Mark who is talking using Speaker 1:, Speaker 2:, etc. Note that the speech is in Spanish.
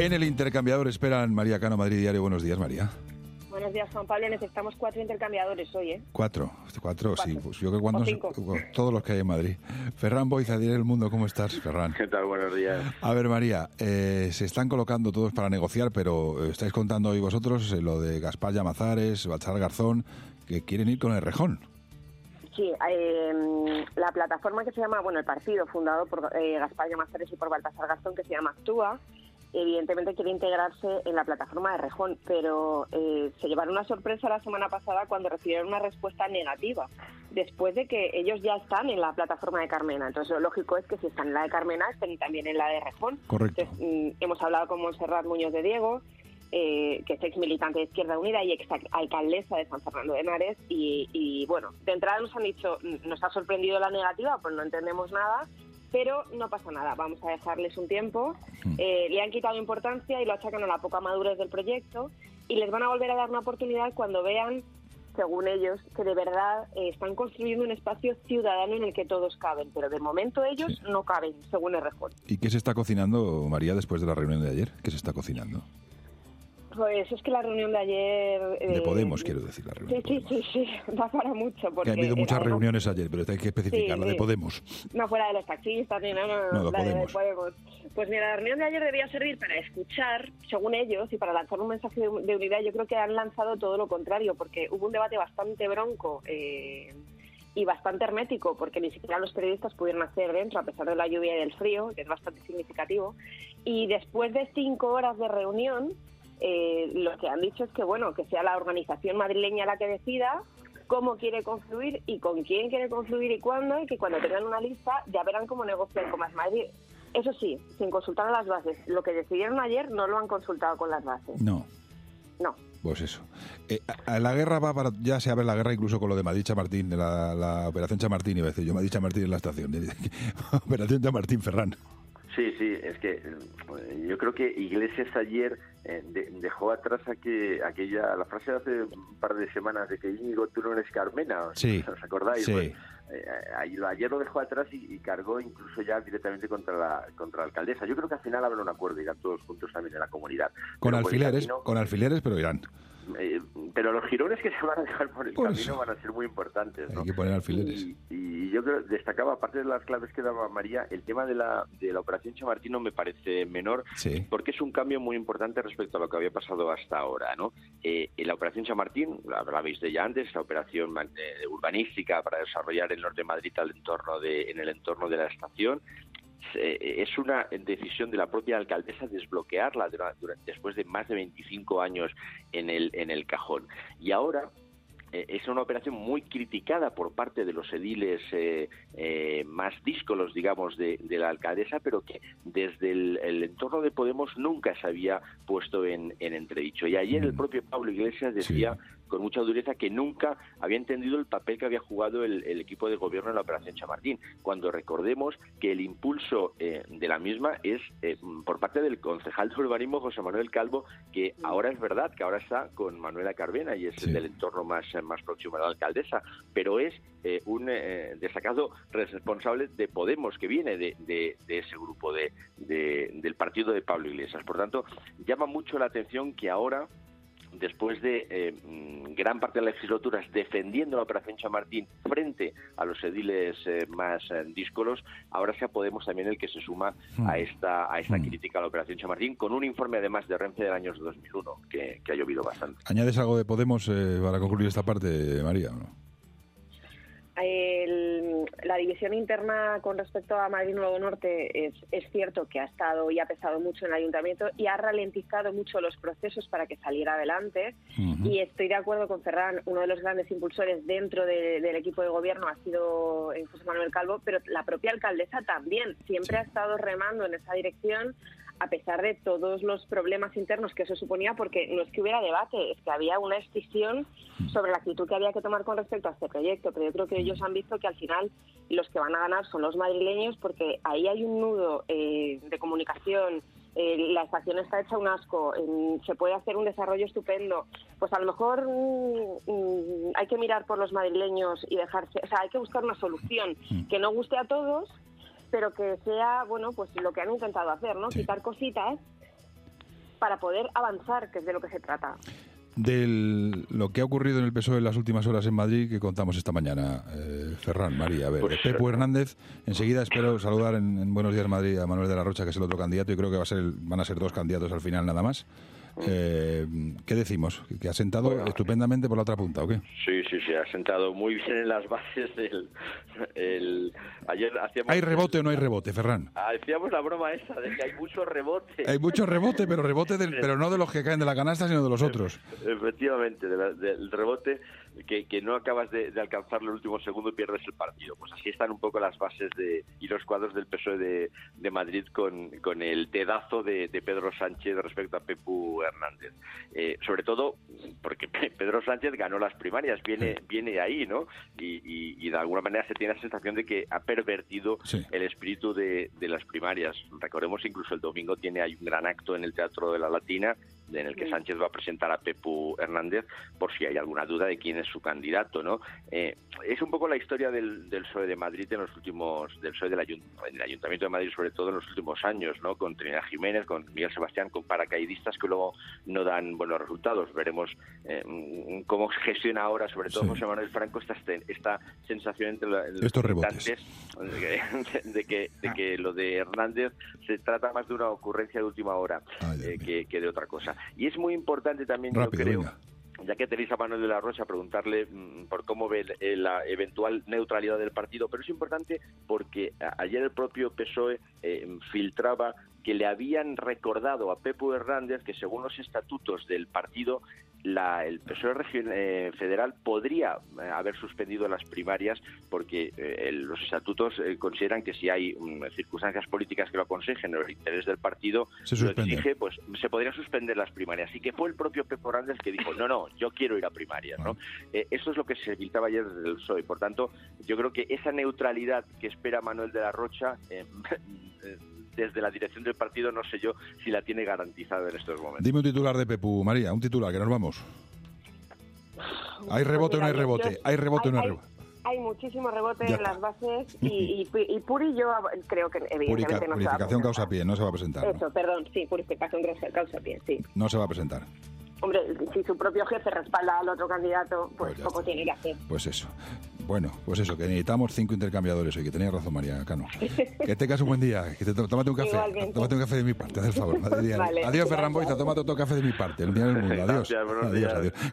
Speaker 1: En el intercambiador esperan María Cano, Madrid Diario. Buenos días, María.
Speaker 2: Buenos días, Juan Pablo. Necesitamos 4 intercambiadores hoy, ¿eh?
Speaker 1: ¿Cuatro? Sí. Pues yo creo que todos los que hay en Madrid. Ferran Boiza, Diario El Mundo. ¿Cómo estás, Ferran?
Speaker 3: ¿Qué tal? Buenos días.
Speaker 1: A ver, María, se están colocando todos para negociar, pero estáis contando hoy vosotros lo de Gaspar Llamazares, Baltasar Garzón, que quieren ir con el Errejón.
Speaker 2: Sí, la plataforma que se llama, el partido fundado por Gaspar Llamazares y por Baltasar Garzón, que se llama Actúa, evidentemente quiere integrarse en la plataforma de Errejón, pero se llevaron una sorpresa la semana pasada cuando recibieron una respuesta negativa, después de que ellos ya están en la plataforma de Carmena. Entonces lo lógico es que si están en la de Carmena, estén también en la de Errejón.
Speaker 1: Correcto.
Speaker 2: Entonces, hemos hablado con Montserrat Muñoz de Diego, que es ex militante de Izquierda Unida y ex alcaldesa de San Fernando de Henares, y de entrada nos han dicho, nos ha sorprendido la negativa, pues no entendemos nada, pero no pasa nada, vamos a dejarles un tiempo. Le han quitado importancia y lo achacan a la poca madurez del proyecto, y les van a volver a dar una oportunidad cuando vean, según ellos, que de verdad están construyendo un espacio ciudadano en el que todos caben, pero de momento ellos no caben, según Errejón.
Speaker 1: ¿Y qué se está cocinando, María, después de la reunión de ayer? ¿Qué se está cocinando?
Speaker 2: Pues es que la reunión de ayer...
Speaker 1: de Podemos, quiero decir, la reunión.
Speaker 2: Sí, da para mucho. Porque
Speaker 1: ha habido muchas reuniones ayer, pero hay que especificar, la de Podemos.
Speaker 2: No, fuera de los taxistas, ni nada,
Speaker 1: no,
Speaker 2: la de Podemos. Pues mira, la reunión de ayer debía servir para escuchar, según ellos, y para lanzar un mensaje de unidad. Yo creo que han lanzado todo lo contrario, porque hubo un debate bastante bronco y bastante hermético, porque ni siquiera los periodistas pudieron hacer dentro, a pesar de la lluvia y del frío, que es bastante significativo. Y después de 5 horas de reunión, lo que han dicho es que sea la organización madrileña la que decida cómo quiere confluir y con quién quiere confluir y cuándo, y que cuando tengan una lista ya verán cómo negocian con Más Madrid. Eso sí, sin consultar a las bases. Lo que decidieron ayer no lo han consultado con las bases.
Speaker 1: No. Pues eso. La guerra va para... Ya se abre la guerra incluso con lo de Madrid Chamartín, de la Operación Chamartín, iba a decir yo, Madrid Chamartín en la estación. Operación Chamartín, Ferran.
Speaker 3: Sí, es que yo creo que Iglesias ayer dejó atrás la frase de hace un par de semanas de que Íñigo, tú no eres Carmena, ¿os acordáis?
Speaker 1: Sí.
Speaker 3: Pues, ayer lo dejó atrás y cargó incluso ya directamente contra la alcaldesa. Yo creo que al final habrá un acuerdo, irán todos juntos también en la comunidad.
Speaker 1: Con alfileres, pero irán.
Speaker 3: Pero los girones que se van a dejar por el camino van a ser muy importantes, ¿no?
Speaker 1: Hay que poner alfileres.
Speaker 3: Y yo creo destacaba, aparte de las claves que daba María, el tema de la Operación Chamartín no me parece menor, porque es un cambio muy importante respecto a lo que había pasado hasta ahora, ¿no? La Operación Chamartín, la habéis de ya antes, la operación urbanística para desarrollar el norte de Madrid en el entorno de la estación. Es una decisión de la propia alcaldesa desbloquearla después de más de 25 años en el cajón. Y ahora es una operación muy criticada por parte de los ediles más díscolos, digamos, de la alcaldesa, pero que desde el entorno de Podemos nunca se había puesto en entredicho. Y ayer el propio Pablo Iglesias decía con mucha dureza que nunca había entendido el papel que había jugado el equipo de gobierno en la Operación Chamartín, cuando recordemos que el impulso de la misma es por parte del concejal de urbanismo José Manuel Calvo, que ahora es verdad que ahora está con Manuela Carmena y es del entorno más próximo a la alcaldesa, pero es un destacado responsable de Podemos, que viene de ese grupo del partido de Pablo Iglesias. Por tanto, llama mucho la atención que ahora, después de gran parte de las legislaturas defendiendo la Operación Chamartín frente a los ediles más díscolos, ahora sea Podemos también el que se suma a esta crítica a la Operación Chamartín, con un informe además de Renfe del año 2001, que ha llovido bastante.
Speaker 1: ¿Añades algo de Podemos para concluir esta parte, María, o no?
Speaker 2: La división interna con respecto a Madrid Nuevo Norte es cierto que ha estado y ha pesado mucho en el ayuntamiento y ha ralentizado mucho los procesos para que saliera adelante. Y estoy de acuerdo con Ferran, uno de los grandes impulsores dentro del equipo de gobierno ha sido José Manuel Calvo, pero la propia alcaldesa también siempre ha estado remando en esa dirección, a pesar de todos los problemas internos que eso suponía, porque no es que hubiera debate, es que había una escisión sobre la actitud que había que tomar con respecto a este proyecto. Pero yo creo que ellos han visto que al final los que van a ganar son los madrileños, porque ahí hay un nudo de comunicación, la estación está hecha un asco, se puede hacer un desarrollo estupendo. Pues a lo mejor hay que mirar por los madrileños y dejarse, o sea, hay que buscar una solución que no guste a todos, pero que sea, pues lo que han intentado hacer, ¿no? Quitar cositas para poder avanzar, que es de lo que se trata.
Speaker 1: De lo que ha ocurrido en el PSOE en las últimas horas en Madrid, que contamos esta mañana, Ferran, María. A ver, pues, Pepu Hernández, enseguida espero saludar en Buenos Días Madrid a Manuel de la Rocha, que es el otro candidato, y creo que van a ser 2 candidatos al final nada más. ¿Qué decimos? ¿Que ha sentado estupendamente por la otra punta o qué?
Speaker 3: Sí, ha sentado muy bien en las bases ayer hacíamos...
Speaker 1: ¿Hay rebote o no hay rebote, Ferran?
Speaker 3: Hacíamos la broma esa de que hay mucho rebote.
Speaker 1: Hay mucho rebote, pero pero no de los que caen de la canasta, sino de los otros.
Speaker 3: Efectivamente, del rebote que no acabas de alcanzarlo el último segundo y pierdes el partido. Pues así están un poco las bases y los cuadros del PSOE de Madrid con el dedazo de Pedro Sánchez respecto a Pepu Hernández. Sobre todo porque Pedro Sánchez ganó las primarias, viene ahí, ¿no? Y de alguna manera se tiene la sensación de que ha pervertido el espíritu de las primarias. Recordemos, incluso el domingo hay un gran acto en el Teatro de la Latina, en el que Sánchez va a presentar a Pepu Hernández por si hay alguna duda de quién es su candidato, ¿no? Es un poco la historia del PSOE de Madrid del PSOE del Ayuntamiento de Madrid, sobre todo en los últimos años, ¿no? Con Trinidad Jiménez, con Miguel Sebastián, con paracaidistas que luego no dan buenos resultados. Veremos cómo gestiona ahora, sobre todo José Manuel Franco, esta sensación entre
Speaker 1: estos rebotes
Speaker 3: de que lo de Hernández se trata más de una ocurrencia de última hora que de otra cosa. Y es muy importante también, yo creo, ya que tenéis a Manuel de la Rocha, preguntarle por cómo ve la eventual neutralidad del partido, pero es importante porque ayer el propio PSOE filtraba que le habían recordado a Pepu Hernández que según los estatutos del partido el PSOE federal podría haber suspendido las primarias porque los estatutos consideran que si hay circunstancias políticas que lo aconsejen o el interés del partido lo exige, pues se podrían suspender las primarias. Y que fue el propio Pepu Hernández que dijo, no, yo quiero ir a primarias, ¿no? Eso es lo que se filtraba ayer desde el PSOE. Por tanto, yo creo que esa neutralidad que espera Manuel de la Rocha desde la dirección del partido, no sé yo si la tiene garantizada en estos momentos.
Speaker 1: Dime un titular de Pepu, María, un titular, que nos vamos. ¿Hay rebote o no hay rebote? ¿Hay rebote o no hay rebote?
Speaker 2: Hay muchísimo rebote en las bases y Puri yo creo que evidentemente no se va a
Speaker 1: Purificación causa pie, no se va a presentar.
Speaker 2: Eso, perdón, sí, purificación causa pie, sí.
Speaker 1: No se va a presentar.
Speaker 2: Hombre, si su propio jefe respalda al otro candidato, pues poco tiene que hacer.
Speaker 1: Pues eso. Bueno, pues eso, que necesitamos 5 intercambiadores hoy, que tenía razón María Cano. Que tengas un buen día, que tómate un café. Igualmente. Tómate un café de mi parte, haz el favor. Vale. Adiós, Ferran Boiza, tómate otro café de mi parte. El día del mundo. Adiós.
Speaker 3: Gracias, buenos días.
Speaker 1: Adiós.